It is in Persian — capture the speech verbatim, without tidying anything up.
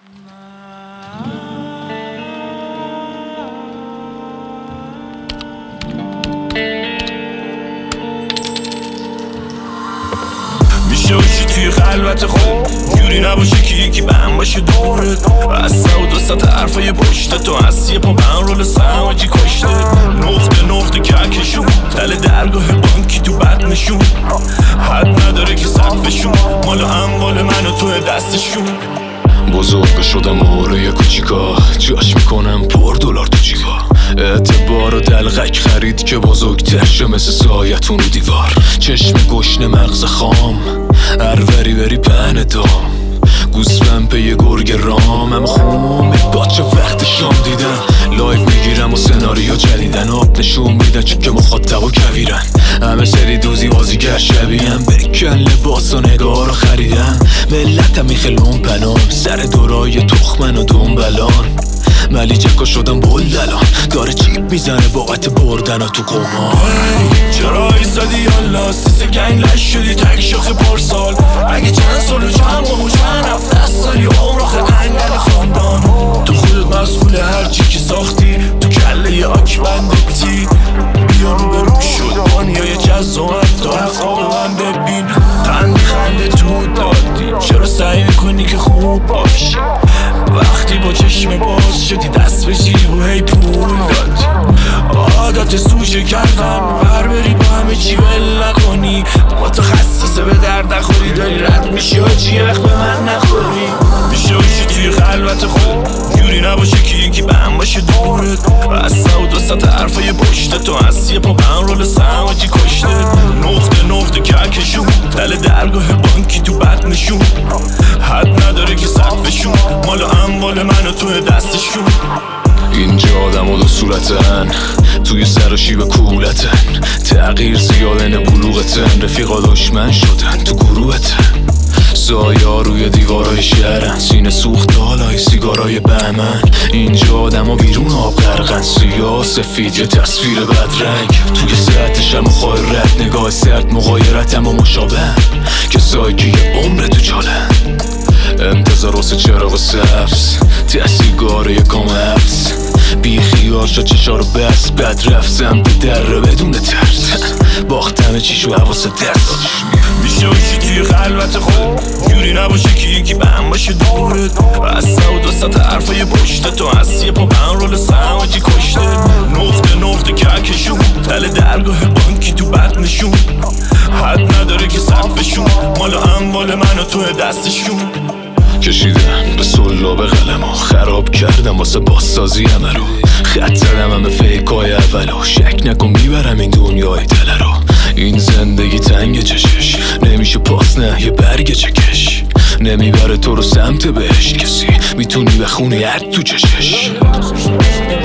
میشه باشی توی خلوت خود جوری نباشه که یکی بهم باشه دورت از سه و دو ساعت حرفای پشت تو هستی پا من رول سماجی کشته نقطه نقطه کهکشون تل درگاه بانکی تو بدنشون حد نداره که سقفشون مال اموال من و تو دستشون بزرگ شدم موره کوچیکا جاش میکنم پر دلار تو جیبا اعتبار و دلغک خرید که بزرگتر شه مثل سایتون رو دیوار چشم گشنه مغز خام هروری بری پهن دام گوسفند پی گرگ رام هم خوم باچه وقت شام دیدن لایف میگیرم و سناریو جدیدن آب نشون میدن چون که مخاطب و کویرن همه سری دوزی بازیگر شبیهم بکن لباس و نگاه رو خریدم ملتم میخلون پنان سر دورای تخمن و دنبلان ملی جکا شدم بلدلان داره چیپ میزنه باقت بردن و تو قمار چرا ایستادی یالا سیس گنگ لش شدی تک شاخ پارسال اگه چند سال و چند ماه و چند هفته است داری عمر آخه انگل خاندان تو خودت مسئول هرچی که ساختی تو کله یه آک بندتی بیا رو برو شد بانیای جزومت تا حقاب من ببین خنده خنده تو دادی چرا سعی میکنی که خوب باشی وقتی با چشم باز شدی دست بشی و هی پول دادی عادت سوژه کردن بر بری با همه چی ول نکنی متخصصه به درد نخوری داری رد میشی ها چی وقت به من نخوری میشه باشی توی خلوت خود جوری نباشه که یکی بهم باشه دورت از سه و دو ساعت حرفای پشت تو هستی پا من رول سماجی کشته نقطه نقطه کهکشون تل درگاه بانکی تو بدنشون حد نداره که سقفشون مال اموال من و تو دستشون اینجا آدم و دو صورتن توی سر و شیب کولتن تغییر زیادن بلوغتن رفیقا دشمن شدن تو گروهتن سایا روی دیوارای شهرن سینه سوخت دالای سیگارای بهمن اینجا آدم و بیرون آب غرقن سیاه سفید یه تصویر بدرنگ توی ساعتش هم خواه رد نگاه سرد مغایرت هم و مشابه کسایی که یه عمر تو چالن انتظار واسه چراغ سبز ته سیگاره یکم حبس بی خیال شد چشا رو بس بد رفت سمت در رو بدون ترس باختمه چیشو حواست دست میشه باشی توی خلوت خود جوری نباشه که یکی بهم باشه دورت از سه و دو ساعت حرفای پشت تو هستی پا من رول سماجی کشته نقطه نقطه کهکشون تل درگاه بانکی تو بدنشون حد نداره که سقفشون مال اموال من و تو دستشون کشیدم به سلا به قلم ها خراب کردم واسه بازسازی همه رو خط زدم همه فیکای اولو شک نکن میبرم این دنیای دل رو این زندگی تنگ چشش نمیشه پاس نه یه برگ چکش نمیبره تو رو سمت بهشت کسی میتونی بخونی حد تو چشش